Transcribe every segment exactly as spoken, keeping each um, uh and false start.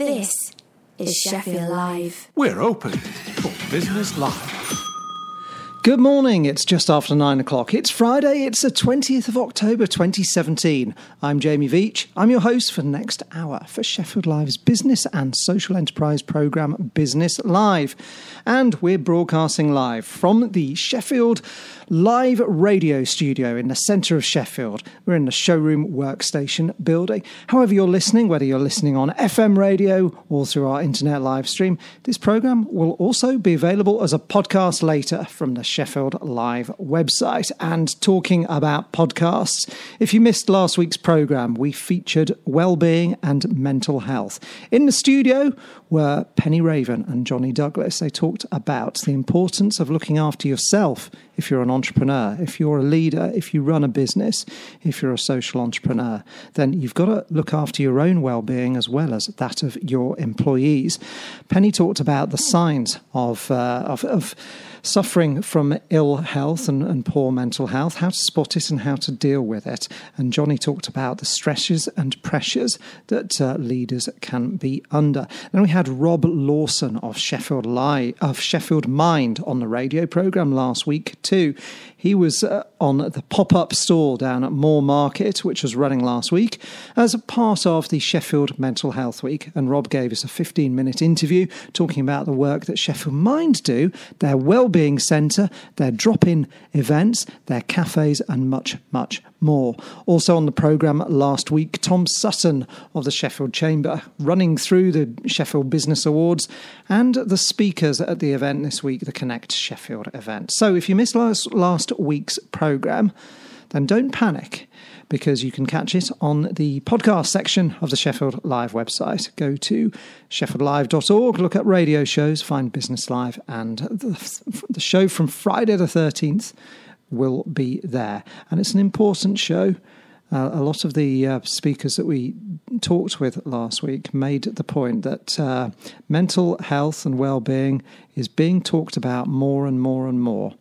This is Sheffield Live. We're open for business live. Good morning, it's just after nine o'clock. It's Friday, it's the twentieth of October twenty seventeen. I'm Jamie Veach. I'm your host for the next hour for Sheffield Live's business and social enterprise programme Business Live. And we're broadcasting live from the Sheffield Live radio studio in the centre of Sheffield. We're in the showroom workstation building. However you're listening, whether you're listening on F M radio or through our internet live stream, this programme will also be available as a podcast later from the Sheffield Live website. And talking about podcasts, if you missed last week's programme, we featured well-being and mental health. In the studio were Penny Raven and Johnny Douglas. They talked about the importance of looking after yourself if you're an entrepreneur, if you're a leader, if you run a business, if you're a social entrepreneur, then you've got to look after your own well-being as well as that of your employees. Penny talked about the signs of uh, of, of suffering from ill health and, and poor mental health, how to spot it and how to deal with it. And Johnny talked about the stresses and pressures that uh, leaders can be under. Then we had Rob Lawson of Sheffield Live, of Sheffield Mind on the radio programme last week too. He was uh, on the pop-up store down at Moore Market, which was running last week, as a part of the Sheffield Mental Health Week. And Rob gave us a fifteen-minute interview talking about the work that Sheffield Mind do, their wellbeing centre, their drop-in events, their cafes, and much, much more. Also on the programme last week, Tom Sutton of the Sheffield Chamber, running through the Sheffield Business Awards and the speakers at the event this week, the Connect Sheffield event. So if you missed last, last week's programme, then don't panic, because you can catch it on the podcast section of the Sheffield Live website. Go to sheffield live dot org, look at radio shows, find Business Live, and the, the show from Friday the thirteenth will be there. And it's an important show. Uh, a lot of the uh, speakers that we talked with last week made the point that uh, mental health and well-being is being talked about more and more and more,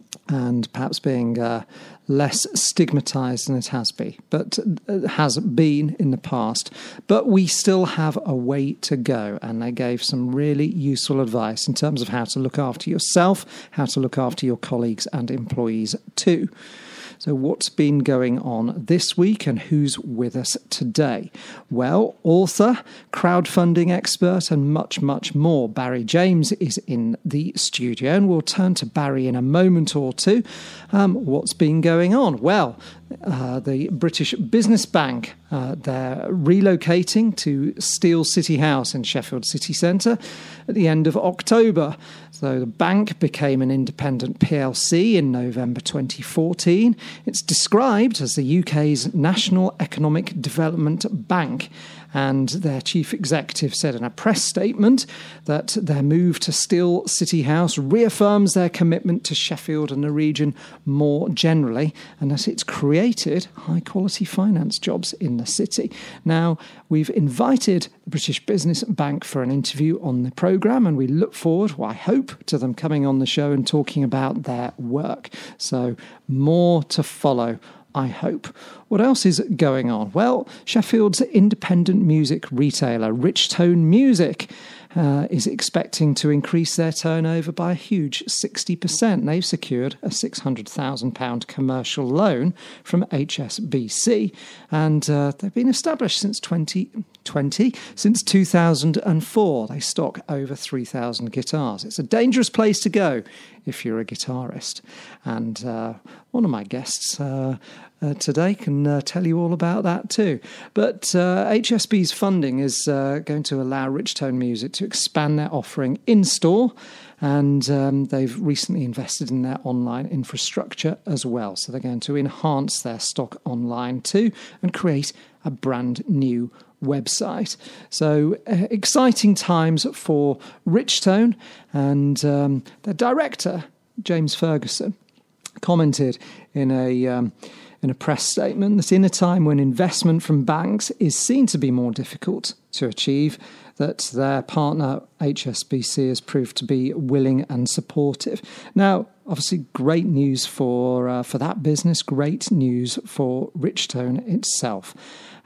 and perhaps being uh, less stigmatised than it has been, but uh, has been in the past. But we still have a way to go, and they gave some really useful advice in terms of how to look after yourself, how to look after your colleagues and employees too. So what's been going on this week and who's with us today? Well, author, crowdfunding expert and much, much more. Barry James is in the studio, and we'll turn to Barry in a moment or two. Um, what's been going on? Well, uh, the British Business Bank, uh, they're relocating to Steel City House in Sheffield City Centre at the end of October. So the bank became an independent P L C in November twenty fourteen. It's described as the U K's National Economic Development Bank. And their chief executive said in a press statement that their move to Steel City House reaffirms their commitment to Sheffield and the region more generally, and that it's created high-quality finance jobs in the city. Now, we've invited the British Business Bank for an interview on the programme, and we look forward, well, I hope, to them coming on the show and talking about their work. So, more to follow, I hope. What else is going on? Well, Sheffield's independent music retailer, Richtone Music, uh, is expecting to increase their turnover by a huge sixty percent. They've secured a six hundred thousand pounds commercial loan from H S B C, and uh, they've been established since twenty twenty. Since two thousand four, they stock over three thousand guitars. It's a dangerous place to go if you're a guitarist. And uh, one of my guests uh, uh, today can uh, tell you all about that too. But uh, H S B's funding is uh, going to allow Richtone Music to expand their offering in-store, and um, they've recently invested in their online infrastructure as well. So they're going to enhance their stock online too and create a brand new website. So uh, exciting times for Richtone, and um, their director, James Ferguson, commented in a um, in a press statement that in a time when investment from banks is seen to be more difficult to achieve, that their partner H S B C has proved to be willing and supportive. Now, obviously, great news for uh, for that business, great news for Richtone itself.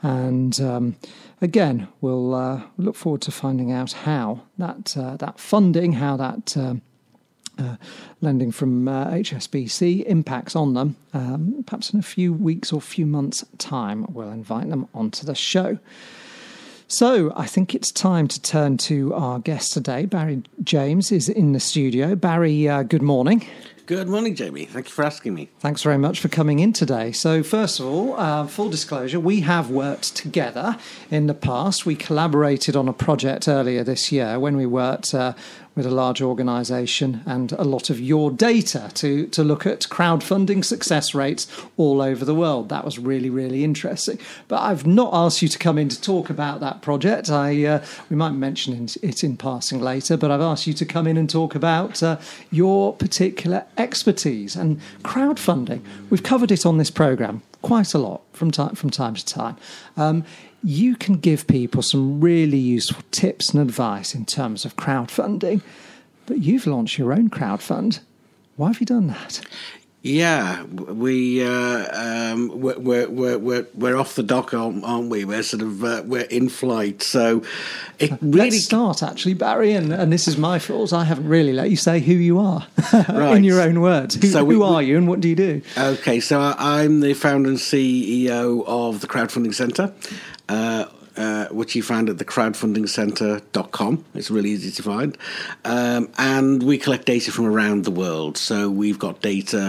And um, again, we'll uh, look forward to finding out how that uh, that funding, how that um, uh, lending from uh, H S B C impacts on them. Um, perhaps in a few weeks or few months' time, we'll invite them onto the show. So I think it's time to turn to our guest today. Barry James is in the studio. Barry, uh, good morning. Good morning, Jamie. Thank you for asking me. Thanks very much for coming in today. So first of all, uh, full disclosure, we have worked together in the past. We collaborated on a project earlier this year when we worked uh, with a large organisation and a lot of your data to, to look at crowdfunding success rates all over the world. That was really, really interesting. But I've not asked you to come in to talk about that project. I uh, we might mention it in passing later, but I've asked you to come in and talk about uh, your particular expertise and crowdfunding. We've covered it on this programme quite a lot from time, from time to time. Um, You can give people some really useful tips and advice in terms of crowdfunding, but you've launched your own crowdfund. Why have you done that? Yeah, we uh, um, we're, we're we're we're off the dock, aren't we? We're sort of uh, we're in flight. So it really Let's start actually, Barry, and, and this is my fault. I haven't really let you say who you are right. in your own words. Who, so we, who are we, you, and what do you do? Okay, so I'm the founder and C E O of the Crowdfunding Centre. Uh, uh, which you find at the crowdfunding centre dot com. It's really easy to find. Um, and we collect data from around the world. So we've got data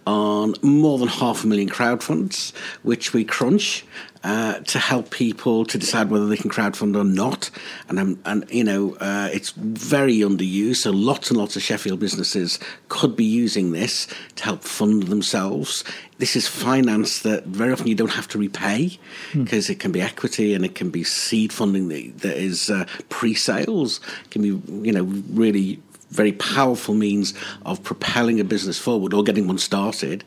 on more than half a million crowdfunds, which we crunch uh, to help people to decide whether they can crowdfund or not. And, um, and you know, uh, it's very underused. So lots and lots of Sheffield businesses could be using this to help fund themselves. This is finance that very often you don't have to repay because hmm. it can be equity and it can be seed funding that, that is uh, pre-sales. It can be, you know, really very powerful means of propelling a business forward or getting one started.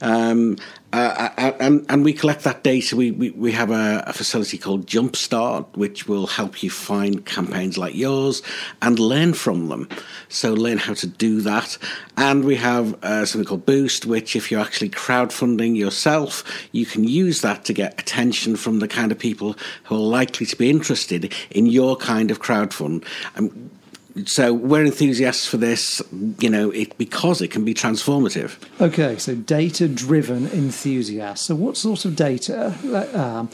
Um, uh, and, and we collect that data. We, we, we have a, a facility called Jumpstart, which will help you find campaigns like yours and learn from them. So learn how to do that. And we have uh, something called Boost, which if you're actually crowdfunding yourself, you can use that to get attention from the kind of people who are likely to be interested in your kind of crowdfund. Um, So we're enthusiasts for this, you know, it, because it can be transformative. Okay, so data-driven enthusiasts. So what sort of data um,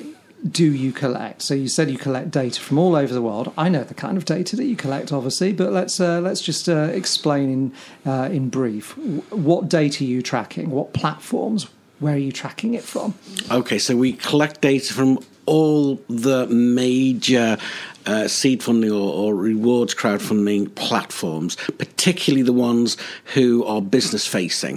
do you collect? So you said you collect data from all over the world. I know the kind of data that you collect, obviously, but let's uh, let's just uh, explain in uh, in brief. What data are you tracking? What platforms? Where are you tracking it from? Okay, so we collect data from all the major uh, seed funding or, or rewards crowdfunding platforms, particularly the ones who are business facing.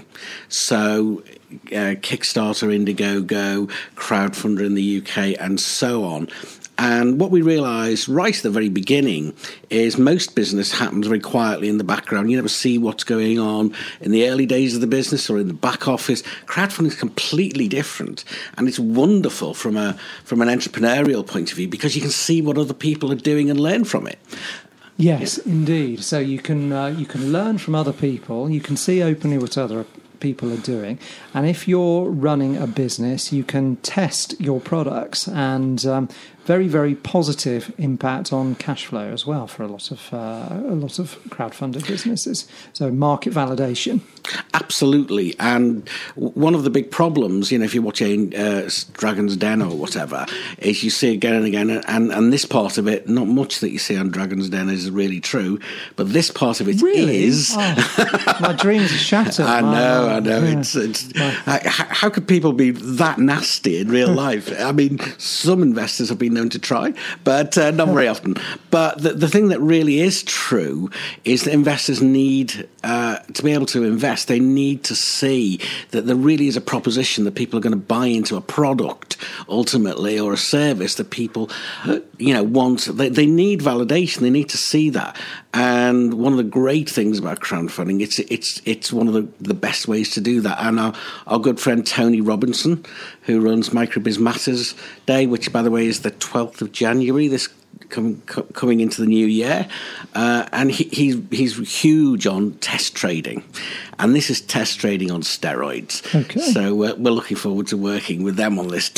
So uh, Kickstarter, Indiegogo, Crowdfunder in the U K, and so on. And what we realised right at the very beginning is most business happens very quietly in the background. You never see what's going on in the early days of the business or in the back office. Crowdfunding is completely different, and it's wonderful from a from an entrepreneurial point of view because you can see what other people are doing and learn from it. Yes, indeed. So you can uh, you can learn from other people. You can see openly what other people are doing, and if you're running a business, you can test your products and um, very, very positive impact on cash flow as well for a lot of uh, a lot of crowdfunded businesses. So market validation. Absolutely, and one of the big problems, you know, if you're watching uh, Dragon's Den or whatever, is you see again and again, and, and this part of it, not much that you see on Dragon's Den is really true, but this part of it really? is. Oh, my dreams are shattered. I know, my, I know. Yeah. It's, it's uh, how, how could people be that nasty in real life? I mean, some investors have been known to try, but uh, not very often. But the, the thing that really is true is that investors need uh, to be able to invest. They need to see that there really is a proposition that people are going to buy into, a product ultimately, or a service that people, you know, want. They, they need validation. They need to see that. And one of the great things about crowdfunding, it's it's it's one of the, the best ways to do that. And our, our good friend Tony Robinson, who runs Microbiz Matters Day, which, by the way, is the twelfth of January, this coming coming into the new year, uh, and he, he's he's huge on test trading, and this is test trading on steroids. Okay. So uh, we're looking forward to working with them on this too.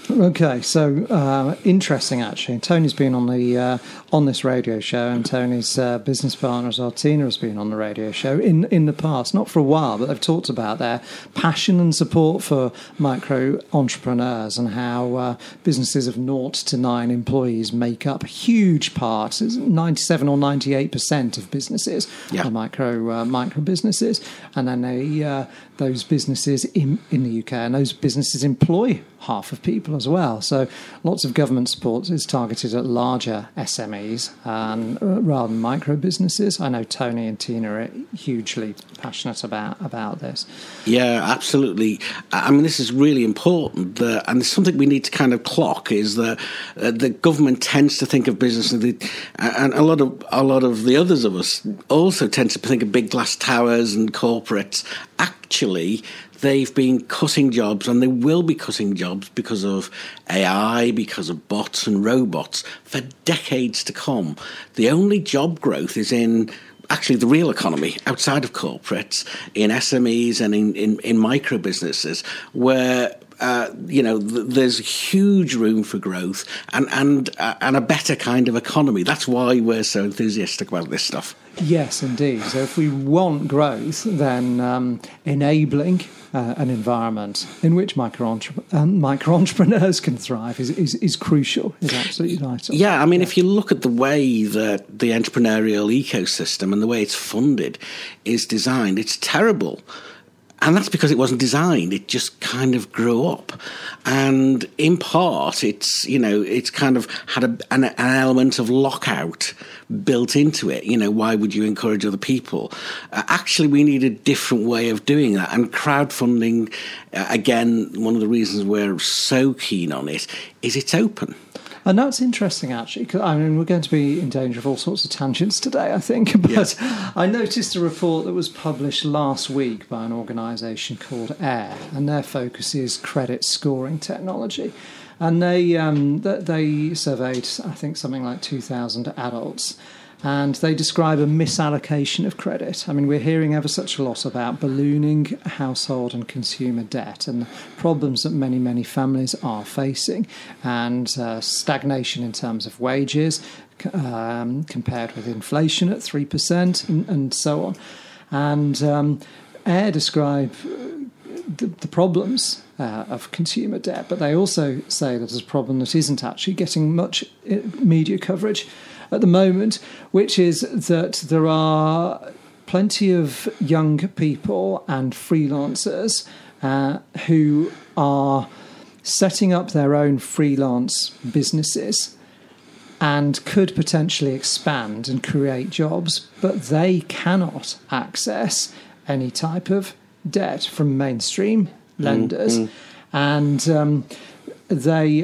Okay, so uh, interesting actually. Tony's been on the uh, on this radio show, and Tony's uh, business partner as well, Tina, has been on the radio show in in the past, not for a while, but they've talked about their passion and support for micro entrepreneurs and how uh, businesses of naught to nine employees make up a huge part, ninety-seven or ninety-eight percent of businesses yeah. are micro uh, micro businesses, and then they uh, those businesses in in the U K, and those businesses employ half of people as well. So lots of government support is targeted at larger S M Es and, uh, rather than micro businesses. I know Tony and Tina are hugely passionate about, about this. Yeah, absolutely. I mean, this is really important. Uh, and there's something we need to kind of clock is that uh, the government tends to think of business, and, the, and a lot of a lot of the others of us also tend to think of big glass towers and corporates. Actually, they've been cutting jobs, and they will be cutting jobs because of A I, because of bots and robots for decades to come. The only job growth is in actually the real economy, outside of corporates, in S M Es and in, in, in micro businesses, where Uh, you know, th- there's huge room for growth and and uh, and a better kind of economy. That's why we're so enthusiastic about this stuff. Yes, indeed. So if we want growth, then um, enabling uh, an environment in which micro um, micro entrepreneurs can thrive is, is, is crucial. Is absolutely vital. Yeah, I mean, yeah. If you look at the way that the entrepreneurial ecosystem and the way it's funded is designed, it's terrible. And that's because it wasn't designed. It just kind of grew up. And in part, it's, you know, it's kind of had a, an, an element of lockout built into it. You know, why would you encourage other people? Uh, actually, we need a different way of doing that. And crowdfunding, uh, again, one of the reasons we're so keen on it is it's open. And that's interesting, actually, because I mean, we're going to be in danger of all sorts of tangents today, I think. But yeah. I noticed a report that was published last week by an organisation called AIR, and their focus is credit scoring technology. And they um, they surveyed, I think, something like two thousand adults. And they describe a misallocation of credit. I mean, we're hearing ever such a lot about ballooning household and consumer debt and the problems that many, many families are facing, and uh, stagnation in terms of wages um, compared with inflation at three percent and, and so on. And um, AIR describe the, the problems uh, of consumer debt, but they also say that it's a problem that isn't actually getting much media coverage at the moment, which is that there are plenty of young people and freelancers uh, who are setting up their own freelance businesses and could potentially expand and create jobs, but they cannot access any type of debt from mainstream lenders. Mm-hmm. And um, they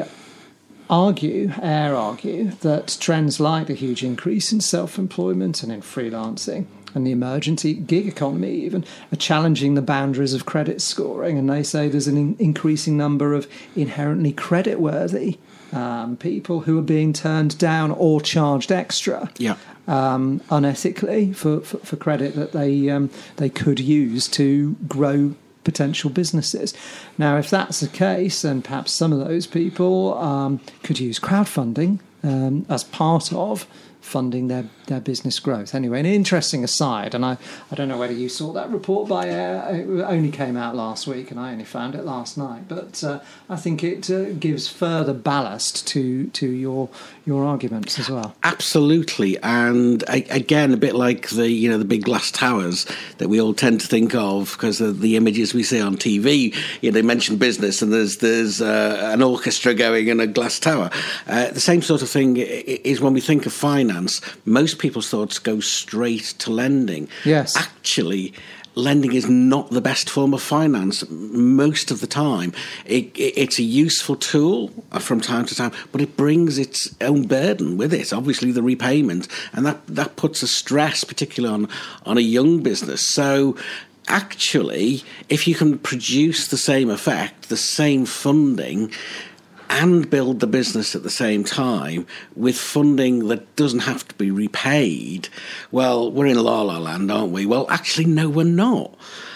argue, AIR argue, that trends like the huge increase in self-employment and in freelancing and the emergent gig economy even are challenging the boundaries of credit scoring. And they say there's an in- increasing number of inherently creditworthy um, people who are being turned down or charged extra yeah. um, unethically for, for, for credit that they um, they could use to grow potential businesses. Now, if that's the case, then perhaps some of those people um, could use crowdfunding um, as part of funding their, their business growth. Anyway, an interesting aside, and I, I don't know whether you saw that report by AIR. It only came out last week, and I only found it last night. But uh, I think it uh, gives further ballast to to your your arguments as well. Absolutely, and I, again, a bit like the you know the big glass towers that we all tend to think of because of the images we see on T V. You know, they mention business, and there's there's uh, an orchestra going in a glass tower. Uh, the same sort of thing is when we think of finance. Most people's thoughts go straight to lending. Yes. Actually, lending is not the best form of finance most of the time. It, it, it's a useful tool from time to time, but it brings its own burden with it, obviously the repayment, and that, that puts a stress particularly on, on a young business. So actually, if you can produce the same effect, the same funding, and build the business at the same time with funding that doesn't have to be repaid, well, we're in la-la land, aren't we? Well, actually, no, we're not.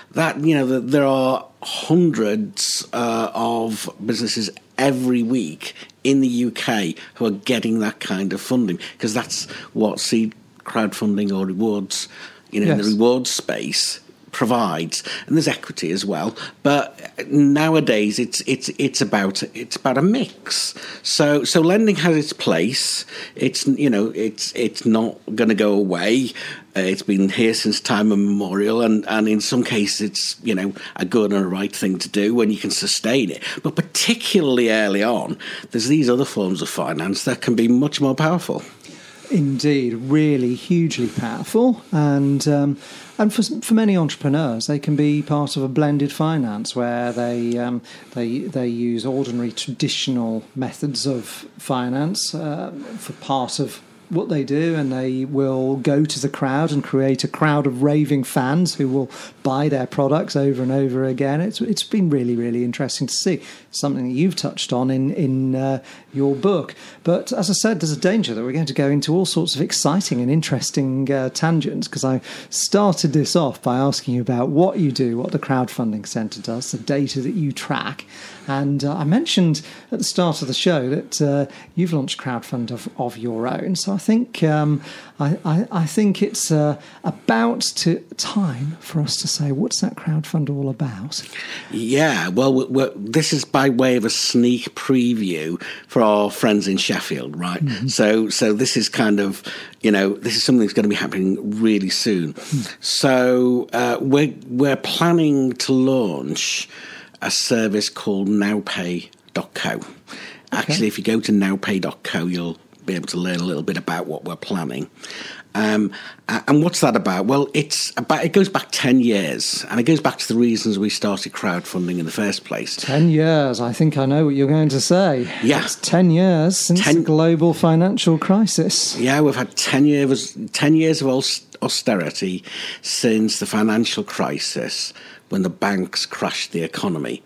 that, you know, that there are hundreds uh, of businesses every week in the U K who are getting that kind of funding, because that's what seed crowdfunding or rewards, you know, yes. in the rewards space provides, and there's equity as well. But nowadays, it's it's it's about it's about a mix. So so lending has its place. It's you know it's it's not going to go away. Uh, it's been here since time immemorial, and, and in some cases, it's you know a good and a right thing to do when you can sustain it. But particularly early on, there's these other forms of finance that can be much more powerful. Indeed, really hugely powerful, and um, and for for many entrepreneurs, they can be part of a blended finance where they um, they they use ordinary traditional methods of finance uh, for part of what they do, and they will go to the crowd and create a crowd of raving fans who will buy their products over and over again. It's it's been really, really interesting to see. Something that you've touched on in, in uh, your book. But as I said, there's a danger that we're going to go into all sorts of exciting and interesting uh, tangents, because I started this off by asking you about what you do, what the Crowdfunding Centre does, the data that you track. And uh, I mentioned at the start of the show that uh, you've launched crowdfund of, of your own. So I think um, I, I, I think it's uh, about to time for us to say, what's that crowdfund all about? Yeah, well, we're, we're, this is by way of a sneak preview for our friends in Sheffield, right? Mm-hmm. So, so this is kind of, you know, this is something that's going to be happening really soon. Mm. So uh, we're we're planning to launch a service called nowpay dot co. Okay. Actually, if you go to nowpay dot co, you'll be able to learn a little bit about what we're planning. Um, and what's that about? Well, it's about, it goes back ten years, and it goes back to the reasons we started crowdfunding in the first place. ten years. I think I know what you're going to say. Yeah. It's ten years since ten, the global financial crisis. Yeah, we've had ten years, ten years of austerity since the financial crisis, when the banks crashed the economy.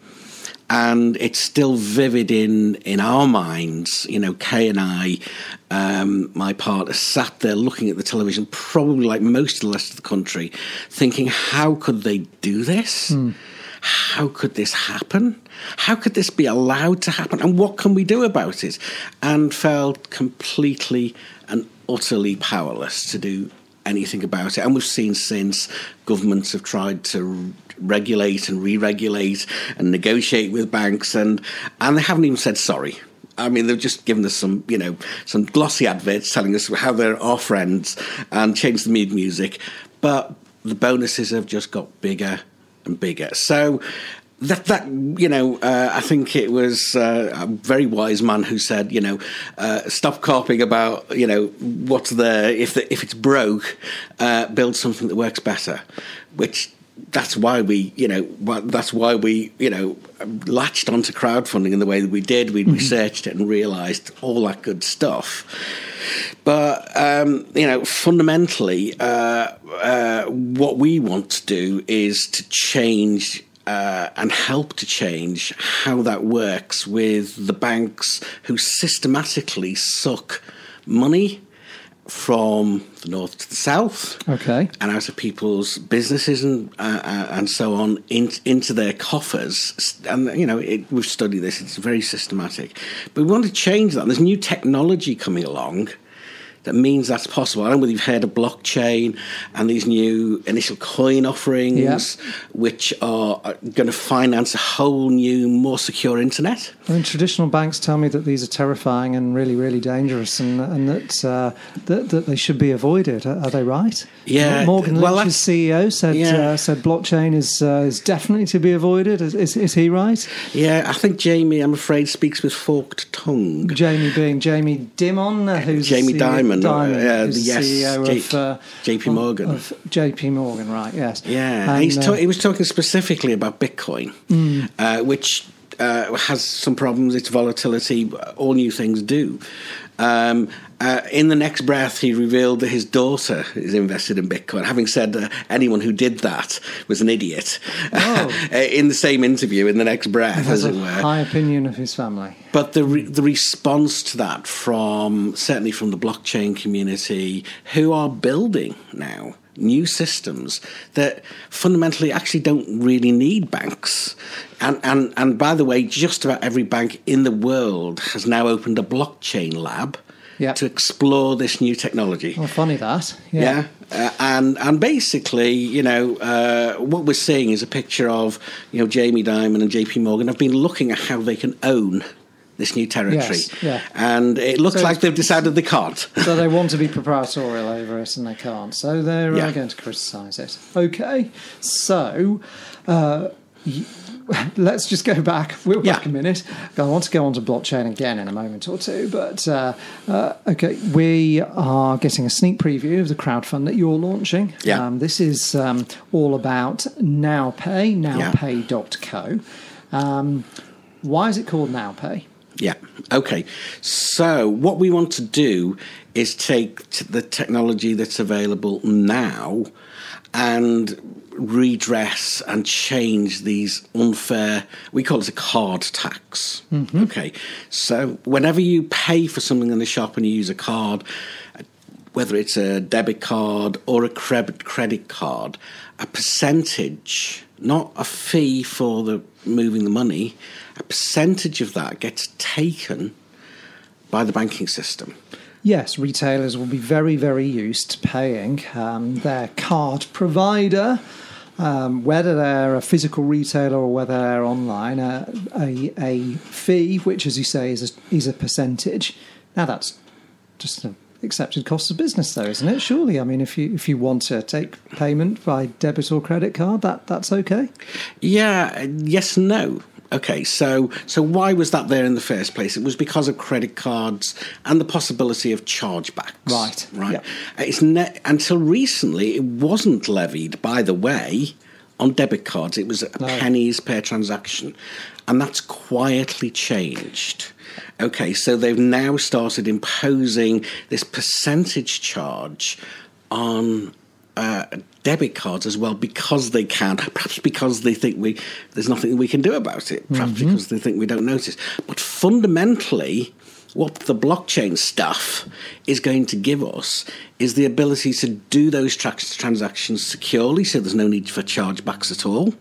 And it's still vivid in, in our minds. You know, Kay and I, um, my partner, sat there looking at the television, probably like most of the rest of the country, thinking, how could they do this? Mm. How could this happen? How could this be allowed to happen? And what can we do about it? And felt completely and utterly powerless to do anything about it. And we've seen since governments have tried to regulate and re-regulate and negotiate with banks, and and they haven't even said sorry. I mean, they've just given us some, you know, some glossy adverts telling us how they're our friends and changed the mood music, but the bonuses have just got bigger and bigger. So that, that you know, uh, I think it was uh, a very wise man who said, you know, uh, stop carping about, you know, what's there. If the, if it's broke, uh, build something that works better, which that's why we, you know, that's why we, you know, latched onto crowdfunding in the way that we did. We mm-hmm. researched it and realised all that good stuff. But, um, you know, fundamentally, uh, uh, what we want to do is to change uh, and help to change how that works with the banks who systematically suck money from the north to the south, okay, and out of people's businesses and uh, uh, and so on in, into their coffers. And you know, it, we've studied this; it's very systematic. But we want to change that. And there's new technology coming along that means that's possible. I don't know whether you've heard of blockchain and these new initial coin offerings, yeah. which are going to finance a whole new, more secure internet. I mean, traditional banks tell me that these are terrifying and really, really dangerous, and and that uh, that, that they should be avoided. Are, are they right? Yeah. Morgan well, Lynch's C E O said yeah. uh, said blockchain is uh, is definitely to be avoided. Is, is is he right? Yeah, I think Jamie, I'm afraid, speaks with forked tongue. Jamie being Jamie Dimon, uh, who's Jamie Dimon. Dimon, uh, who's yes, C E O J- of uh, J P Morgan. Of, of J P Morgan, right? Yes. Yeah, and, he's ta- uh, he was talking specifically about Bitcoin, mm. uh, which uh, has some problems. Its volatility, all new things do. Um, uh, in the next breath, he revealed that his daughter is invested in Bitcoin, having said uh, anyone who did that was an idiot. Oh. In the same interview, in the next breath, as it a were. High opinion of his family. But the re- the response to that from, certainly from the blockchain community, who are building now new systems that fundamentally actually don't really need banks. And, and, and by the way, just about every bank in the world has now opened a blockchain lab Yep. to explore this new technology. Oh, funny that. Yeah. Yeah. Uh, and and basically, you know, uh, what we're seeing is a picture of, you know, Jamie Dimon and J P Morgan have been looking at how they can own this new territory. Yes, yeah. And it looks So like they've decided they can't. So they want to be proprietorial over it and they can't. So they're Yeah. uh, going to criticise it. Okay. So uh, y- let's just go back. We'll Yeah. back a minute. I want to go on to blockchain again in a moment or two. But, uh, uh, okay, we are getting a sneak preview of the crowdfund that you're launching. Yeah. Um, this is um, all about NowPay, nowpay dot co. Um, why is it called NowPay? Yeah. Okay. So what we want to do is take t- the technology that's available now and redress and change these unfair, we call it a card tax. Mm-hmm. Okay. So whenever you pay for something in the shop and you use a card, whether it's a debit card or a credit credit card, a percentage, not a fee for the moving the money, a percentage of that gets taken by the banking system. Yes, retailers will be very, very used to paying um, their card provider, um, whether they're a physical retailer or whether they're online, uh, a, a fee, which, as you say, is a, is a percentage. Now, that's just an accepted cost of business, though, isn't it? Surely, I mean, if you if you want to take payment by debit or credit card, that that's okay. Yeah, yes, no. Okay, so so why was that there in the first place? It was because of credit cards and the possibility of chargebacks. Right, Right. yep. It's ne- until recently, it wasn't levied, by the way, on debit cards. It was No. pennies per transaction. And that's quietly changed. Okay, so they've now started imposing this percentage charge on uh, debit cards as well, because they can, perhaps because they think we there's nothing we can do about it, perhaps mm-hmm. because they think we don't notice. But fundamentally, what the blockchain stuff is going to give us is the ability to do those tra- transactions securely, so there's no need for chargebacks at all.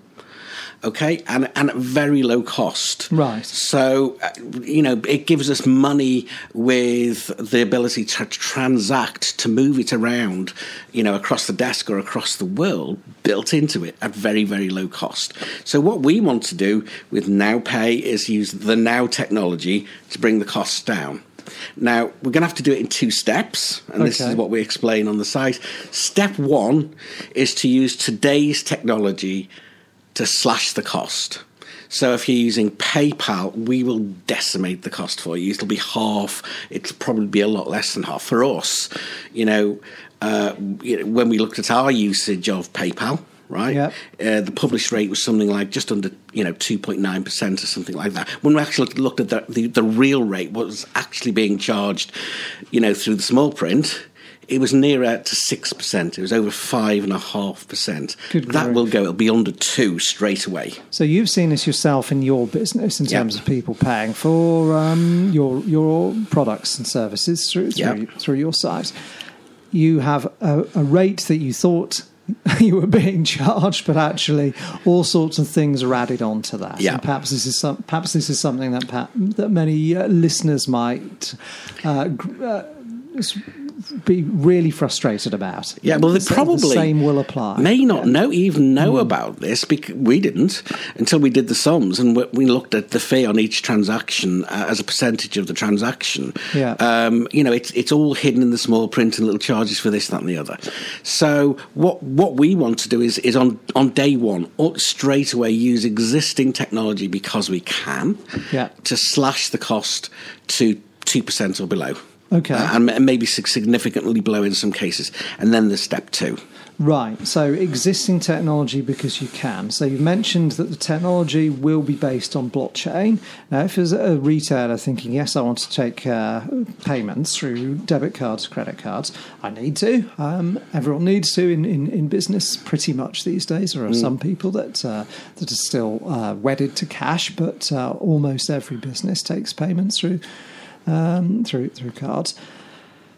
Okay, and and at very low cost. Right. So, uh, you know, it gives us money with the ability to transact, to move it around, you know, across the desk or across the world, built into it at very, very low cost. So what we want to do with NowPay is use the Now technology to bring the costs down. Now, we're going to have to do it in two steps, and this Okay. is what we explain on the site. Step one is to use today's technology to slash the cost. So if you're using PayPal, we will decimate the cost for you. It'll be half. It'll probably be a lot less than half. For us, you know, uh, you know when we looked at our usage of PayPal, right, Yep. uh, the published rate was something like just under, you know, two point nine percent or something like that. When we actually looked at the, the, the real rate, what was actually being charged, you know, through the small print, it was nearer to six percent. It was over five point five percent. Good That grief. will go, it'll be under two straight away. So you've seen this yourself in your business in Yep. terms of people paying for um, your your products and services through through, Yep. through your site. You have a, a rate that you thought you were being charged, but actually all sorts of things are added on to that. Yeah. And perhaps this is some, perhaps this is something that pa- that many uh, listeners might uh, gr- uh, s- be really frustrated about. Yeah, well, they The sa- probably the same will apply. may not Yeah. know even know about this, because we didn't until we did the sums and we- we looked at the fee on each transaction uh, as a percentage of the transaction. Yeah. Um, you know, it's it's all hidden in the small print and little charges for this, that, and the other. So what what we want to do is is on on day one, or straight away, use existing technology because we can, Yeah. to slash the cost to two percent or below. Okay. Uh, and and maybe sig- significantly below in some cases. And then there's step two. Right, so existing technology because you can. So you've mentioned that the technology will be based on blockchain. Now, if there's a retailer thinking, yes, I want to take uh, payments through debit cards, credit cards, I need to. Um, everyone needs to in, in, in business pretty much these days. There are some people that, uh, that are still uh, wedded to cash, but uh, almost every business takes payments through um, through through cards.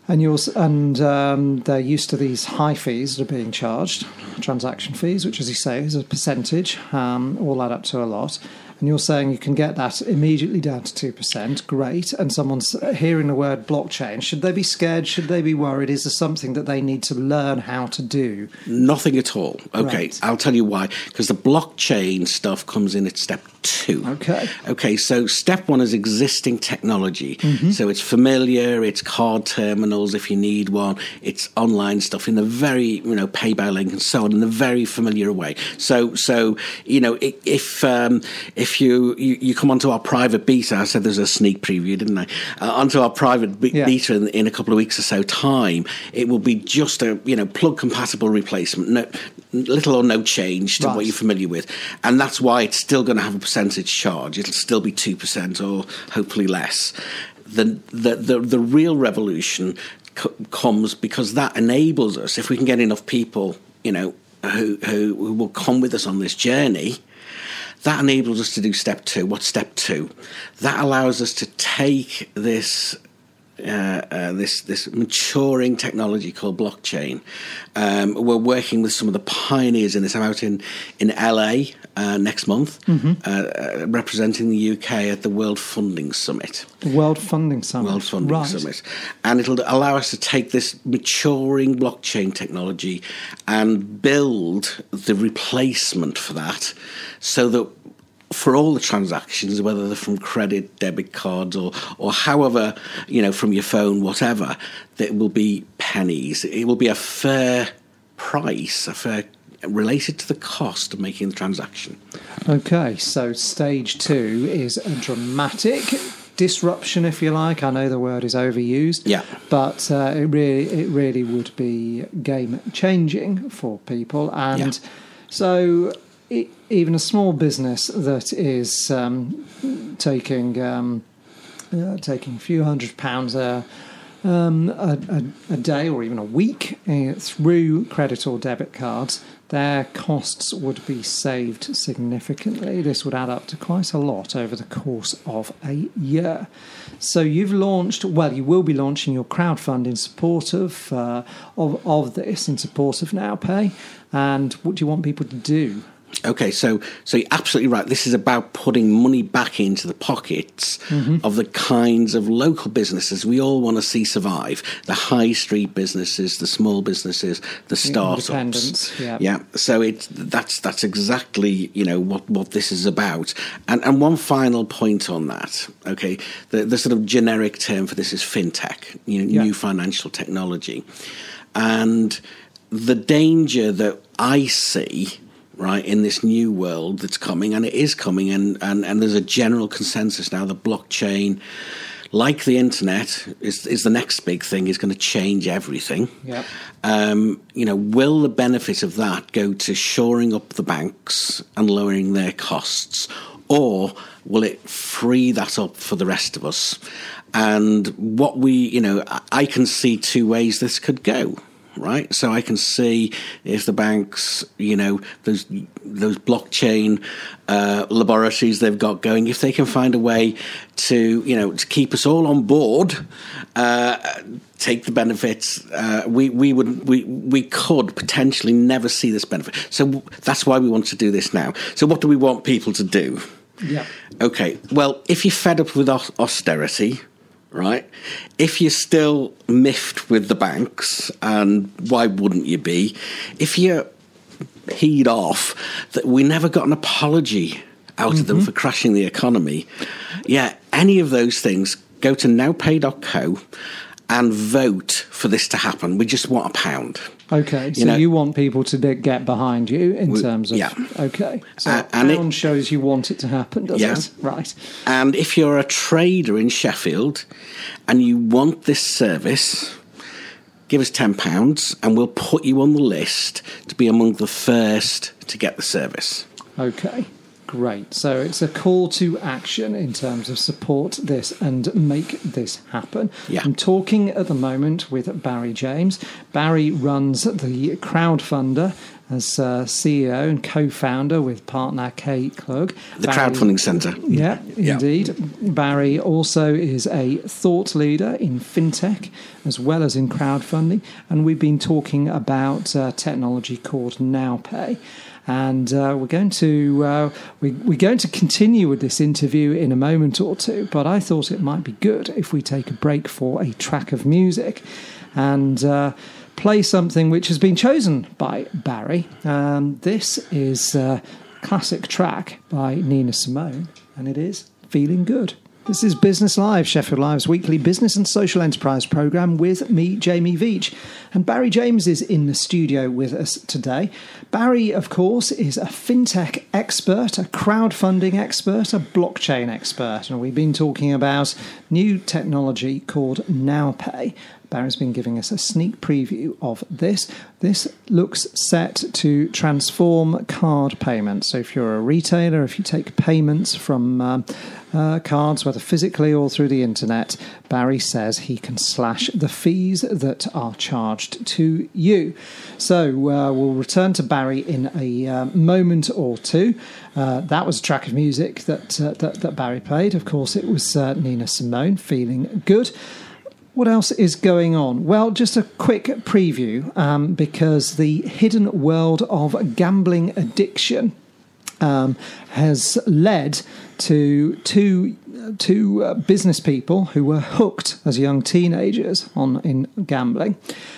And you're, and um, they're used to these high fees that are being charged, transaction fees, which, as you say, is a percentage, um, all add up to a lot. And you're saying you can get that immediately down to two percent. Great. And someone's hearing the word blockchain. Should they be scared? Should they be worried? Is there something that they need to learn how to do? Nothing at all. Okay, Right. I'll tell you why. Because the blockchain stuff comes in at step two. Okay. Okay, so step one is existing technology. Mm-hmm. So it's familiar, it's card terminals if you need one, it's online stuff in a very, you know, pay by link and so on, in a very familiar way. So, so you know, i- if um, if you, you, you come onto our private beta, I said there's a sneak preview, didn't I? Uh, onto our private be- Yeah. beta in, in a couple of weeks or so time, it will be just a, you know, plug compatible replacement, no, little or no change to Right. what you're familiar with. And that's why it's still going to have a percentage charge. It'll still be two percent or hopefully less. The, the, the, the real revolution c- comes because that enables us, if we can get enough people, you know, who, who, who will come with us on this journey, that enables us to do step two. What's step two? That allows us to take this uh, uh, this this maturing technology called blockchain. Um, we're working with some of the pioneers in this. I'm out in in L A uh, next month, mm-hmm. uh, uh, representing the U K at the World Funding Summit. The World Funding Summit. World Funding right. Summit. And it'll allow us to take this maturing blockchain technology and build the replacement for that so that for all the transactions, whether they're from credit, debit cards, or or however, you know, from your phone, whatever, that will be pennies. It will be a fair price, a fair related to the cost of making the transaction. Okay, so stage two is a dramatic disruption, if you like. I know the word is overused, Yeah. but uh, it really, it really would be game changing for people, and Yeah. so it, even a small business that is um, taking um, uh, taking a few hundred pounds a. Um, a, a, a day or even a week uh, through credit or debit cards, their costs would be saved significantly. This would add up to quite a lot over the course of a year. So you've launched, well, you will be launching your crowdfund in support of uh, of, of this, in support of NowPay. And what do you want people to do? Okay, so so you're absolutely right. This is about putting money back into the pockets mm-hmm. of the kinds of local businesses we all want to see survive. The high street businesses, the small businesses, the startups. Independents, yeah. Yeah. So it's that's that's exactly, you know, what, what this is about. And and one final point on that. Okay, the the sort of generic term for this is fintech, you know, Yeah. new financial technology, and the danger that I see, right, in this new world that's coming, and it is coming, and, and, and there's a general consensus now that blockchain, like the internet, is is the next big thing, is going to change everything. Yep. Um, you know, will the benefit of that go to shoring up the banks and lowering their costs, or will it free that up for the rest of us? And what we, you know, I, I can see two ways this could go. Right, so I can see if the banks, you know, those those blockchain uh, laboratories they've got going, if they can find a way to, you know, to keep us all on board, uh, take the benefits, uh, we we would we we could potentially never see this benefit. So that's why we want to do this now. So what do we want people to do? Yeah. Okay. Well, if you're fed up with aus- austerity. Right? If you're still miffed with the banks, and why wouldn't you be? If you're peed off that we never got an apology out mm-hmm. of them for crashing the economy, yeah, any of those things, go to nowpay dot co and vote for this to happen. We just want a pound. Okay, so you, know, you want people to get behind you in we, terms of... Yeah. Okay, so uh, and and pound it shows you want it to happen, does yeah. it? Right. And if you're a trader in Sheffield and you want this service, give us ten pounds and we'll put you on the list to be among the first to get the service. Okay, great. So it's a call to action in terms of support this and make this happen. Yeah. I'm talking at the moment with Barry James. Barry runs the crowdfunder as uh, C E O and co-founder with partner Kate Klug. The Barry, Crowdfunding Centre. Yeah, Yeah. indeed. Barry also is a thought leader in fintech as well as in crowdfunding, and we've been talking about uh, technology called NowPay. And uh, we're going to uh, we, we're going to continue with this interview in a moment or two. But I thought it might be good if we take a break for a track of music and uh, play something which has been chosen by Barry. Um, this is a classic track by Nina Simone, and it is "Feeling Good." This is Business Live, Sheffield Live's weekly business and social enterprise programme with me, Jamie Veitch. And Barry James is in the studio with us today. Barry, of course, is a fintech expert, a crowdfunding expert, a blockchain expert. And we've been talking about new technology called NowPay. Barry's been giving us a sneak preview of this. This looks set to transform card payments. So if you're a retailer, if you take payments from um, uh, cards, whether physically or through the internet, Barry says he can slash the fees that are charged to you. So uh, we'll return to Barry in a uh, moment or two. Uh, that was a track of music that, uh, that, that Barry played. Of course, it was uh, Nina Simone, "Feeling Good." What else is going on? Well, just a quick preview, um, because the hidden world of gambling addiction um, has led to two two uh, business people who were hooked as young teenagers on in gambling.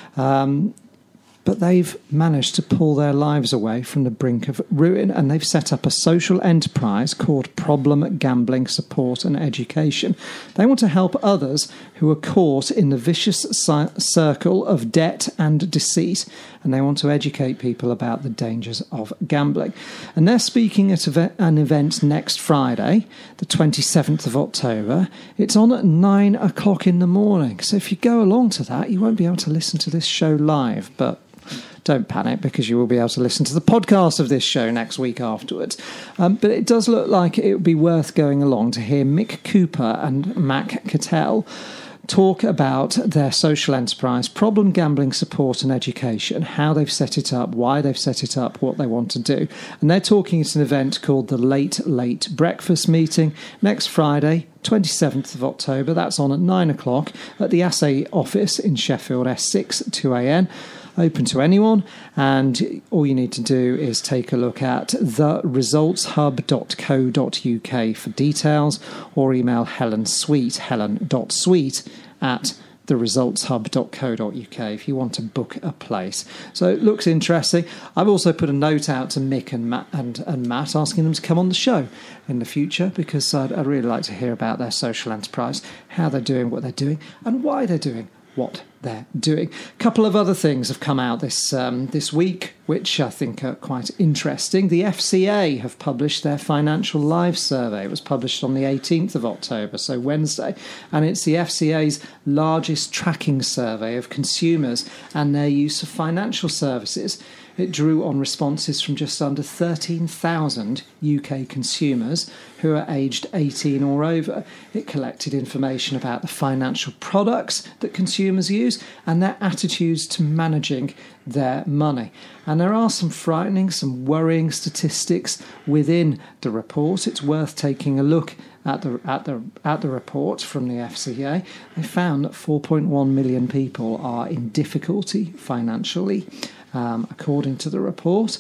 Um, But they've managed to pull their lives away from the brink of ruin, and they've set up a social enterprise called Problem Gambling Support and Education. They want to help others who are caught in the vicious circle of debt and deceit, and they want to educate people about the dangers of gambling. And they're speaking at an event next Friday, the twenty-seventh of October. It's on at nine o'clock in the morning. So if you go along to that, you won't be able to listen to this show live, but don't panic, because you will be able to listen to the podcast of this show next week afterwards. Um, but it does look like it would be worth going along to hear Mick Cooper and Mac Cattell talk about their social enterprise, Problem Gambling Support and Education, how they've set it up, why they've set it up, what they want to do. And they're talking at an event called the Late Late Breakfast Meeting next Friday, twenty-seventh of October. That's on at nine o'clock at the Assay office in Sheffield, S six two A N. Open to anyone, and all you need to do is take a look at the results hub dot co dot uk for details, or email Helen Sweet, helen dot sweet at the results hub dot co dot uk if you want to book a place. So it looks interesting. I've also put a note out to Mick and Matt, and, and Matt asking them to come on the show in the future, because I'd, I'd really like to hear about their social enterprise, how they're doing what they're doing, and why they're doing what they're doing. A couple of other things have come out this um, this week, which I think are quite interesting. The F C A have published their Financial Lives survey. It was published on the eighteenth of October, so Wednesday, and it's the F C A's largest tracking survey of consumers and their use of financial services. It drew on responses from just under thirteen thousand U K consumers who are aged eighteen or over. It collected information about the financial products that consumers use and their attitudes to managing their money. And there are some frightening, some worrying statistics within the report. It's worth taking a look at the at the at the report from the F C A. They found that four point one million people are in difficulty financially, um, according to the report,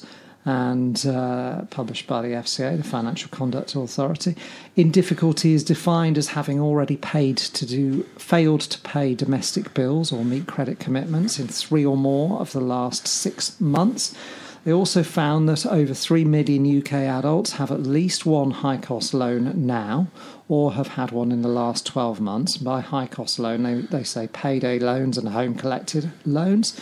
and uh, published by the F C A, the Financial Conduct Authority. In difficulty is defined as having already paid to do failed to pay domestic bills or meet credit commitments in three or more of the last six months. They also found that over three million U K adults have at least one high-cost loan now, or have had one in the last twelve months. By high-cost loan, they, they say payday loans and home-collected loans.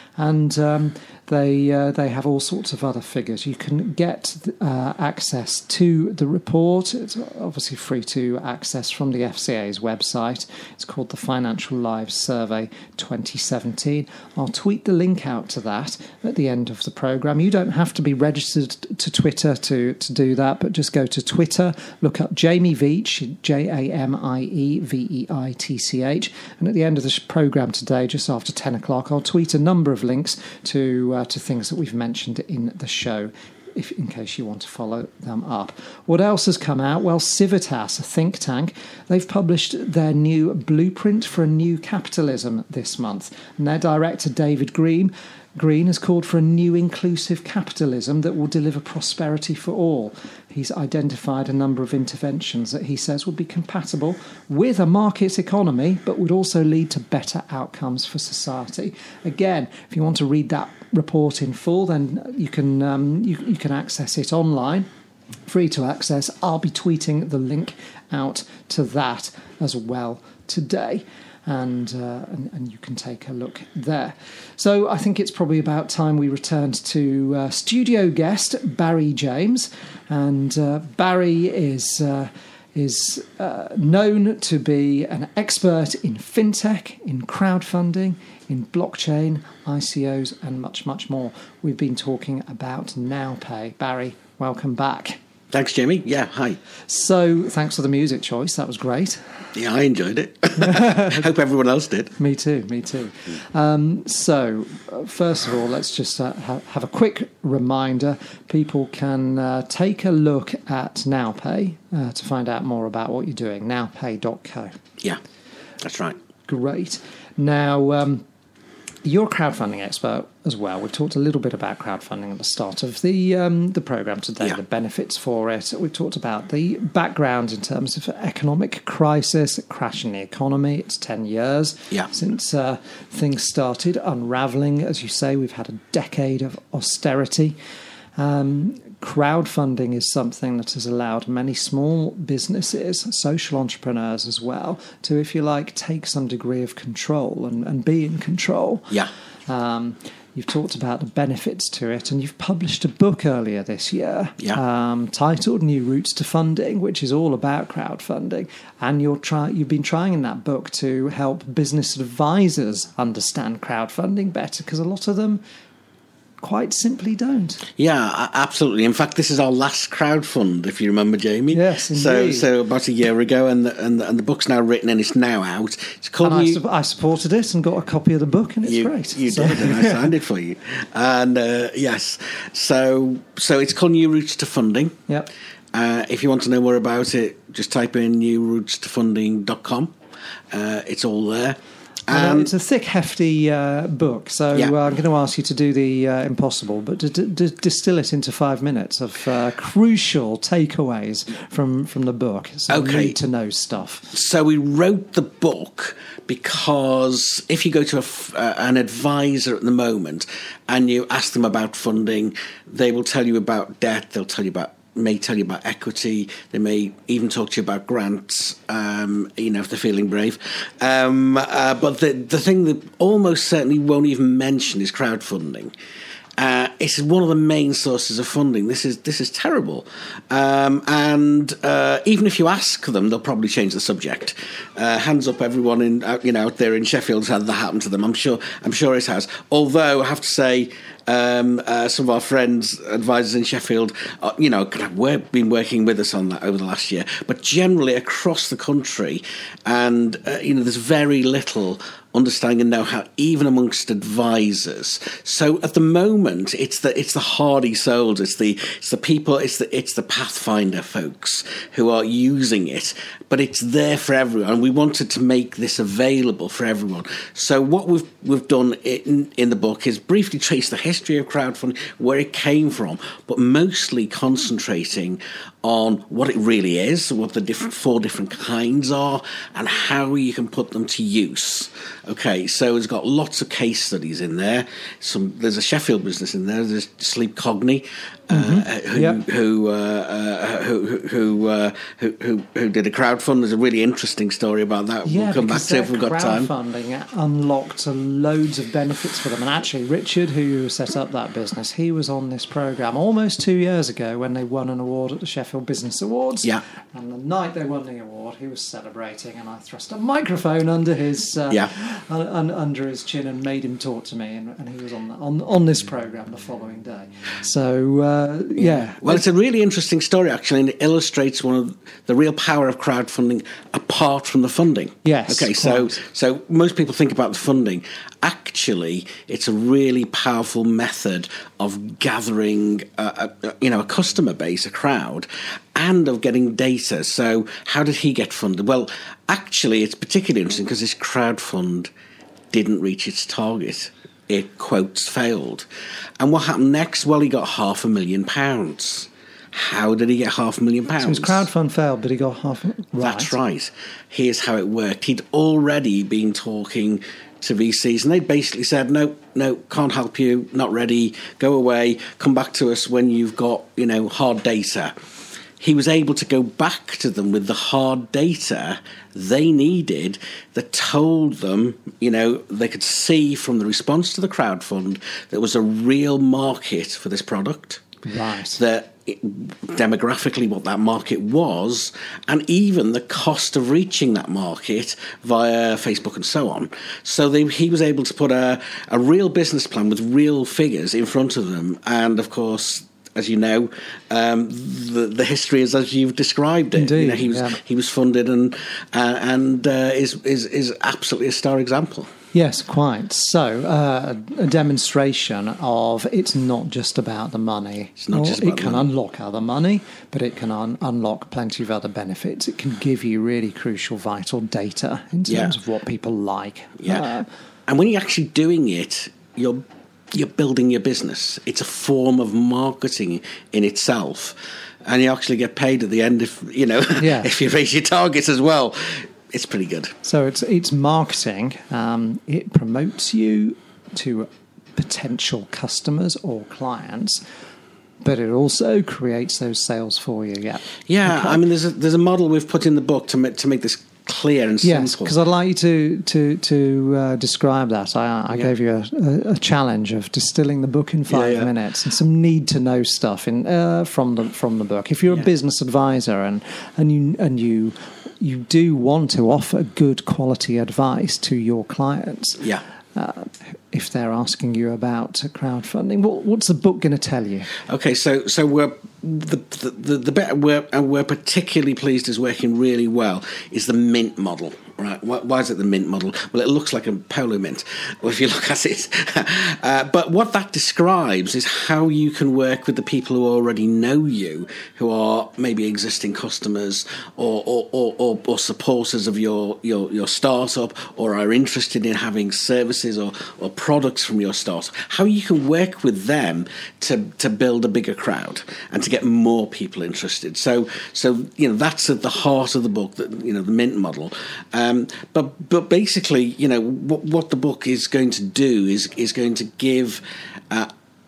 And um, they uh, they have all sorts of other figures. You can get uh, access to the report. It's obviously free to access from the F C A's website. It's called the Financial Lives Survey twenty seventeen. I'll tweet the link out to that at the end of the programme. You don't have to be registered to Twitter to, to do that, but just go to Twitter, look up Jamie Veitch, J A M I E V E I T C H, and at the end of the programme today, just after ten o'clock, I'll tweet a number of links to uh, to things that we've mentioned in the show, if in case you want to follow them up. What else has come out? Well, Civitas, a think tank, they've published their new Blueprint for a New Capitalism this month. And their director, David Green, Green has called for a new inclusive capitalism that will deliver prosperity for all. He's identified a number of interventions that he says will be compatible with a market economy, but would also lead to better outcomes for society. Again, if you want to read that report in full, then you can um, you, you can access it online, free to access. I'll be tweeting the link out to that as well today. And, uh, and and you can take a look there. So I think it's probably about time we returned to uh, studio guest Barry James, and uh, Barry is uh, is uh, known to be an expert in fintech, in crowdfunding, in blockchain, I C Os, and much much more. We've been talking about NowPay. Barry, welcome back. Thanks, Jamie. Yeah, hi. So, thanks for the music choice. That was great. Yeah, I enjoyed it. Hope everyone else did. Me too, me too. Um, so, uh, first of all, let's just uh, ha- have a quick reminder. People can uh, take a look at NowPay uh, to find out more about what you're doing. now pay dot co. Yeah, that's right. Great. Now, um, you're a crowdfunding expert as well. We talked a little bit about crowdfunding at the start of the um, the programme today, yeah. the benefits for it. We talked about the background in terms of economic crisis, crash in the economy. It's ten years yeah. since uh, things started unravelling. As you say, we've had a decade of austerity. Um, crowdfunding is something that has allowed many small businesses, social entrepreneurs as well, to, if you like, take some degree of control and, and be in control. Yeah. Um, you've talked about the benefits to it, and you've published a book earlier this year yeah. um, titled New Routes to Funding, which is all about crowdfunding. And you're try- you've been trying in that book to help business advisors understand crowdfunding better, because a lot of them quite simply don't. Yeah, absolutely. In fact, this is our last crowdfund, if you remember, Jamie. Yes, indeed. So, so about a year ago, and the, and the, and the book's now written and it's now out. It's called. And I, New... su- I supported it and got a copy of the book, and it's you, great. You so. did, and I signed it for you. And uh, yes, so so it's called New Routes to Funding. Yep. Uh, if you want to know more about it, just type in new routes to funding dot com. Uh, it's all there. Um, it's a thick, hefty uh, book, so yeah. uh, I'm going to ask you to do the uh, impossible, but to, to, to distill it into five minutes of uh, crucial takeaways from, from the book. So okay. need to know stuff. So we wrote the book because if you go to a, uh, an advisor at the moment and you ask them about funding, they will tell you about debt, they'll tell you about may tell you about equity. They may even talk to you about grants, um, you know, if they're feeling brave. Um, uh, but the, the thing that almost certainly won't even mention is crowdfunding. Uh, it's one of the main sources of funding. This is this is terrible, um, and uh, even if you ask them, they'll probably change the subject. Uh, hands up, everyone in uh, you know out there in Sheffield's had that happen to them. I'm sure I'm sure it has. Although I have to say, um, uh, some of our friends, advisors in Sheffield, uh, you know, have been working with us on that over the last year. But generally across the country, and uh, you know, there's very little understanding and know-how, even amongst advisors. So at the moment, it's the it's the hardy souls, it's the it's the people, it's the it's the Pathfinder folks who are using it. But it's there for everyone. We wanted to make this available for everyone. So what we've we've done in in the book is briefly trace the history of crowdfunding, where it came from, but mostly concentrating on what it really is, what the different four different kinds are, and how you can put them to use. Okay, so it's got lots of case studies in there. Some there's a Sheffield business in there. There's Sleep Cogni, mm-hmm. uh, who, yep. who, uh, uh, who who uh, who who who did a crowdfund. There's a really interesting story about that. Yeah, we'll come back to it if we've got time. Crowdfunding unlocked loads of benefits for them. And actually, Richard, who set up that business, he was on this programme almost two years ago when they won an award at the Sheffield Business Awards. Yeah. And the night they won the award, he was celebrating, and I thrust a microphone under his uh, yeah. un- under his chin and made him talk to me, and, and he was on the, on on this programme the following day. So. Uh, uh, yeah. Well, it's a really interesting story, actually, and it illustrates one of the real power of crowdfunding apart from the funding. Yes. Okay, so quite. so most people think about the funding. Actually, it's a really powerful method of gathering, a, a, you know, a customer base, a crowd, and of getting data. So, how did he get funded? Well, actually, it's particularly interesting because this crowdfund didn't reach its target. It, quotes, failed. And what happened next? Well, he got half a million pounds. How did he get half a million pounds? So his crowdfund failed, but he got half. Right. That's right. Here's how it worked. He'd already been talking to V Cs, and they basically said, no, no, can't help you, not ready, go away, come back to us when you've got, you know, hard data. He was able to go back to them with the hard data they needed that told them, you know, they could see from the response to the crowdfund there was a real market for this product. Right. That it, demographically what that market was, and even the cost of reaching that market via Facebook and so on. So they, he was able to put a, a real business plan with real figures in front of them, and of course, as you know, um, the, the history is as you've described it. Indeed, you know, he was yeah. he was funded and uh, and uh, is is is absolutely a star example. Yes, quite. So, uh, a demonstration of it's not just about the money. It's not just about it the can money. unlock other money, but it can un- unlock plenty of other benefits. It can give you really crucial, vital data in terms Yeah. of what people like. Yeah, Uh, and when you're actually doing it, you're you're building your business. It's a form of marketing in itself, and you actually get paid at the end if you know Yeah. if you reach your targets as well. It's pretty good. So it's it's marketing. Um, it promotes you to potential customers or clients, but it also creates those sales for you. Yeah. Yeah, Okay. I mean, there's a, there's a model we've put in the book to make, to make this clear and Yes, simple. because I'd like you to to to uh, describe that. I, I Yeah. gave you a, a, a challenge of distilling the book in five Yeah, yeah. minutes and some need to know stuff in uh, from the from the book. If you're Yeah. a business advisor and and you and you you do want to offer good quality advice to your clients, Yeah. uh, if they're asking you about crowdfunding, what, what's the book going to tell you? Okay, so so we're the the the, the bit we're and we're particularly pleased is working really well is the Mint model. Right? Why, why is it the Mint model? Well, it looks like a polo mint, well, if you look at it. uh, but what that describes is how you can work with the people who already know you, who are maybe existing customers or or, or, or, or supporters of your, your, your startup, or are interested in having services or, or products from your startup. How you can work with them to to build a bigger crowd and to get more people interested. So so you know that's at the heart of the book. That you know the Mint model. Um, but but basically, you know what what the book is going to do is is going to give uh,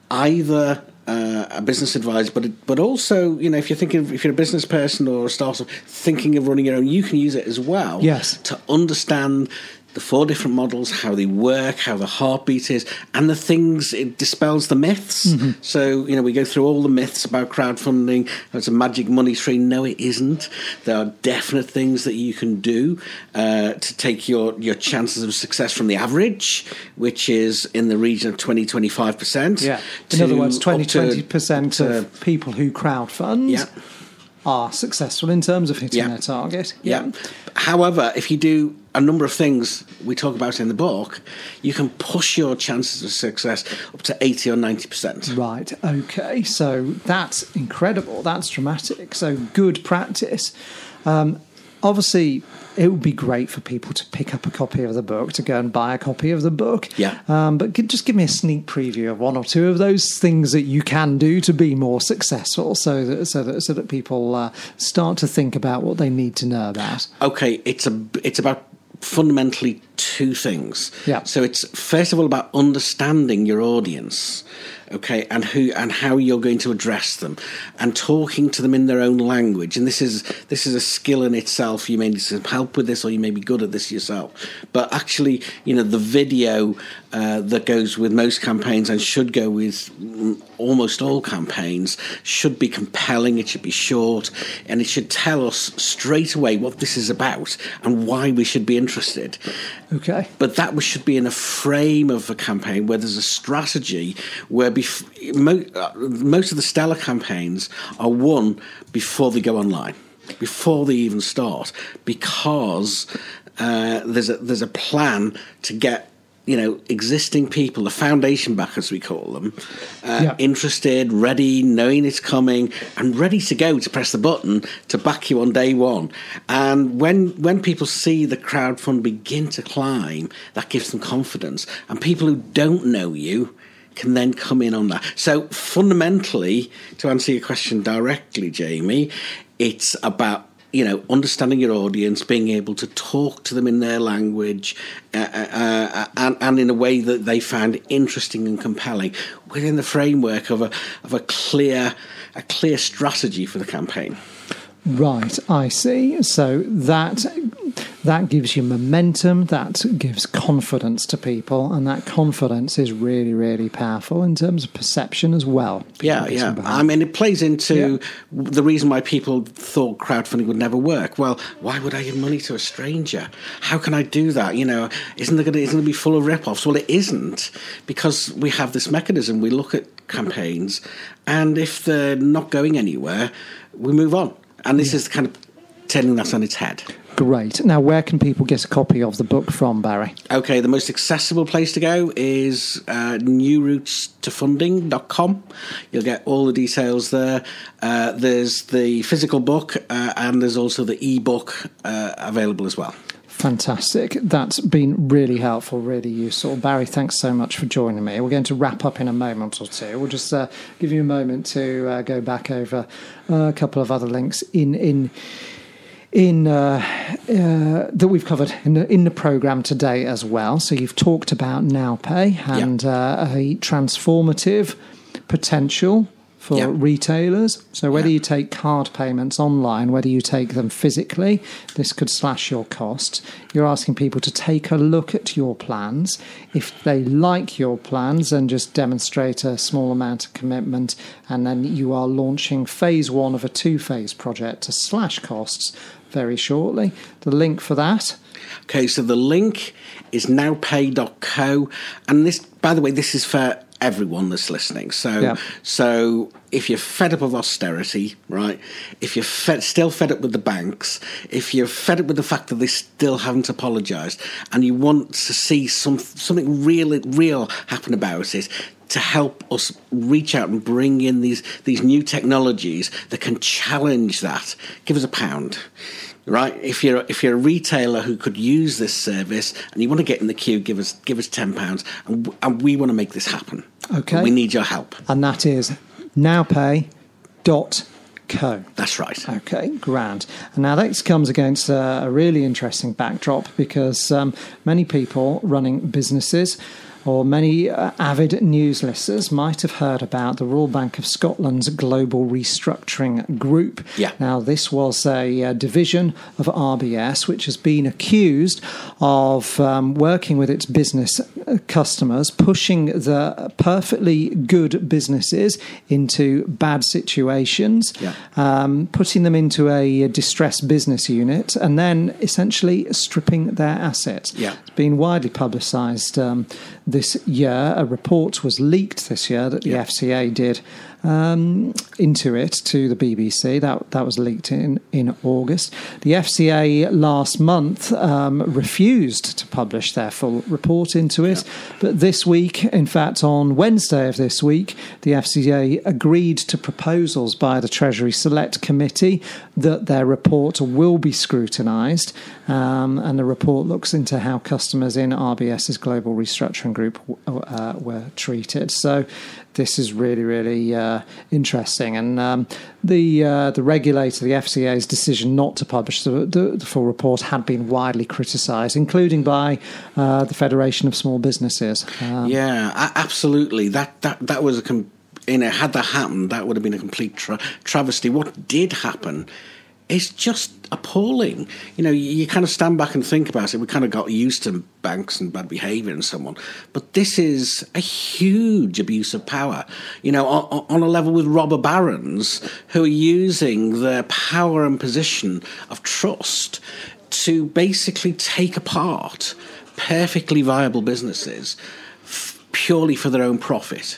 either uh, a business advisor, but but also you know if you're thinking of, if you're a business person or a startup thinking of running your own, you can use it as well. Yes. To understand the four different models, how they work, how the heartbeat is, and the things, it dispels the myths. Mm-hmm. So, you know, we go through all the myths about crowdfunding. It's a magic money tree. No, it isn't. There are definite things that you can do uh, to take your, your chances of success from the average, which is in the region of twenty, twenty-five percent. Yeah. In other words, twenty, up to- twenty percent to- of people who crowdfund Yeah. are successful in terms of hitting Yeah. their target. Yeah. However, if you do a number of things we talk about in the book, you can push your chances of success up to eighty or ninety percent. Right, okay. So that's incredible. That's dramatic. So good practice. Um, obviously, it would be great for people to pick up a copy of the book, to go and buy a copy of the book. Yeah. Um, but g- just give me a sneak preview of one or two of those things that you can do to be more successful, so that so that so that people uh, start to think about what they need to know about. Okay, it's a it's about fundamentally two things. Yeah. So it's first of all about understanding your audience, okay, and who and how you're going to address them, and talking to them in their own language. And this is this is a skill in itself. You may need some help with this, or you may be good at this yourself. But actually, you know, the video uh, that goes with most campaigns and should go with almost all campaigns should be compelling. It should be short, and it should tell us straight away what this is about and why we should be interested. Okay. But that was- should be in a frame of a campaign where there's a strategy where bef- mo- uh, most of the stellar campaigns are won before they go online, before they even start, because uh, there's a there's a plan to get, you know, existing people, the foundation backers we call them, uh, Yeah. interested, ready, knowing it's coming, and ready to go to press the button to back you on day one. And when when people see the crowdfund begin to climb, that gives them confidence. And people who don't know you can then come in on that. So fundamentally, to answer your question directly, Jamie, it's about, you know, understanding your audience, being able to talk to them in their language, uh, uh, and, and in a way that they find interesting and compelling, within the framework of a of a clear a clear strategy for the campaign. Right, I see. So that that gives you momentum, that gives confidence to people, and that confidence is really, really powerful in terms of perception as well. Yeah, People yeah. getting behind. I mean, it plays into Yeah. the reason why people thought crowdfunding would never work. Well, why would I give money to a stranger? How can I do that? You know, isn't it going to, isn't it be full of rip-offs? Well, it isn't, because we have this mechanism. We look at campaigns, and if they're not going anywhere, we move on. And this is kind of turning that on its head. Great. Now, where can people get a copy of the book from, Barry? Okay, the most accessible place to go is uh, new routes to funding dot com. You'll get all the details there. Uh, there's the physical book, uh, and there's also the e-book uh, available as well. Fantastic. That's been really helpful, really useful. Barry, thanks so much for joining me. We're going to wrap up in a moment or two. We'll just uh, give you a moment to uh, go back over uh, a couple of other links in in in uh, uh, that we've covered in the in the program today as well. So you've talked about NowPay and Yeah. uh, a transformative potential for Yeah. retailers. So whether Yeah. you take card payments online, whether you take them physically, this could slash your costs. You're asking people to take a look at your plans. If they like your plans, and just demonstrate a small amount of commitment, and then you are launching phase one of a two-phase project to slash costs very shortly. The link for that. Okay, so the link is now pay dot co, and this, by the way, this is for everyone that's listening. So, Yeah. so if you're fed up of austerity, right? If you're fed, still fed up with the banks, if you're fed up with the fact that they still haven't apologised, and you want to see some something real, real happen about it, to help us reach out and bring in these these new technologies that can challenge that, give us a pound. Right, if you're if you're a retailer who could use this service and you want to get in the queue, give us give us ten pounds, and, and we want to make this happen. Okay. We need your help. And that is nowpay dot co. That's right. Okay, grand. And now that comes against a, a really interesting backdrop, because um, many people running businesses, or many uh, avid news listeners, might have heard about the Royal Bank of Scotland's Global Restructuring Group. Yeah. Now, this was a, uh division of R B S which has been accused of um, working with its business uh, customers, pushing the perfectly good businesses into bad situations, Yeah. um, putting them into a distressed business unit, and then essentially stripping their assets. Yeah. It's been widely publicised um, this year. A report was leaked this year that the Yeah. F C A did um, into it to the B B C. That that was leaked in, in August. The F C A last month um, refused to publish their full report into it. Yeah. But this week, in fact, on Wednesday of this week, the F C A agreed to proposals by the Treasury Select Committee that their report will be scrutinised. Um, and the report looks into how customers in RBS's Global Restructuring Group uh, were treated. So this is really, really uh, interesting. And um, the uh, the regulator, the F C A's decision not to publish the, the, the full report had been widely criticised, including by uh, the Federation of Small Businesses. Um, Yeah, a- absolutely. That that that was a com- you know, had that happened, that would have been a complete tra- travesty. What did happen is just appalling. You know, you, you kind of stand back and think about it. We kind of got used to banks and bad behaviour and so on. But this is a huge abuse of power, you know, on, on a level with robber barons who are using their power and position of trust to basically take apart perfectly viable businesses f- purely for their own profit.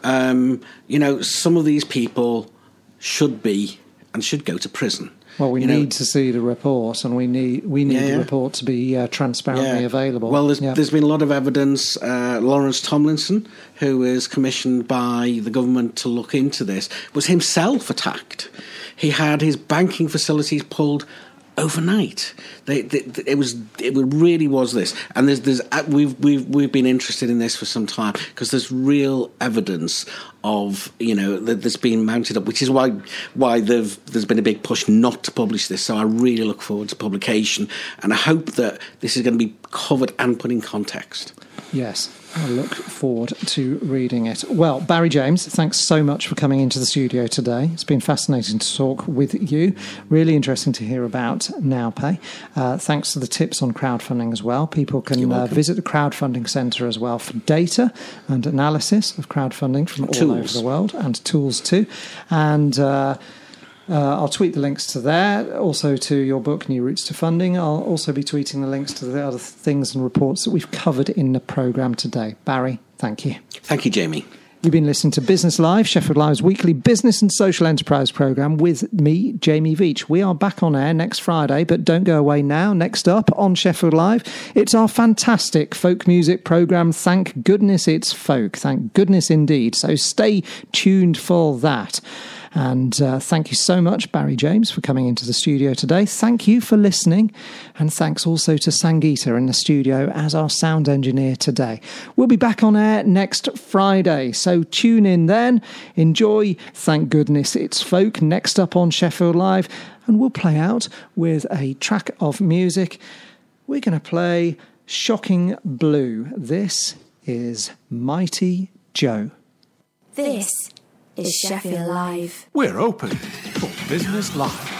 Um, you know, some of these people should be and should go to prison. Well, we you need know, to see the report, and we need we need Yeah, yeah. the report to be uh, transparently Yeah. available. Well, there's, Yeah. there's been a lot of evidence. Uh, Lawrence Tomlinson, who is commissioned by the government to look into this, was himself attacked. He had his banking facilities pulled overnight. They, they, it was it really was this, and there's there's uh, we've we've we've been interested in this for some time because there's real evidence of, you know, that there's been mounted up, which is why why there's there's been a big push not to publish this. So I really look forward to publication, and I hope that this is going to be covered and put in context. Yes, I look forward to reading it. Well, Barry James, thanks so much for coming into the studio today. It's been fascinating to talk with you. Really interesting to hear about NowPay. Uh, thanks for the tips on crowdfunding as well. People can uh, visit the Crowdfunding Centre as well for data and analysis of crowdfunding from all tools. over the world, and tools too. And uh, Uh, I'll tweet the links to that, also to your book, New Routes to Funding. I'll also be tweeting the links to the other things and reports that we've covered in the programme today. Barry, thank you. Thank you, Jamie. You've been listening to Business Live, Sheffield Live's weekly business and social enterprise programme with me, Jamie Veitch. We are back on air next Friday, but don't go away now. Next up on Sheffield Live, it's our fantastic folk music programme. Thank goodness it's folk. Thank goodness indeed. So stay tuned for that. And uh, thank you so much, Barry James, for coming into the studio today. Thank you for listening. And thanks also to Sangeeta in the studio as our sound engineer today. We'll be back on air next Friday, so tune in then. Enjoy Thank Goodness It's Folk next up on Sheffield Live. And we'll play out with a track of music. We're going to play Shocking Blue. This is Mighty Joe. This is Sheffield Live. We're open for Business Live.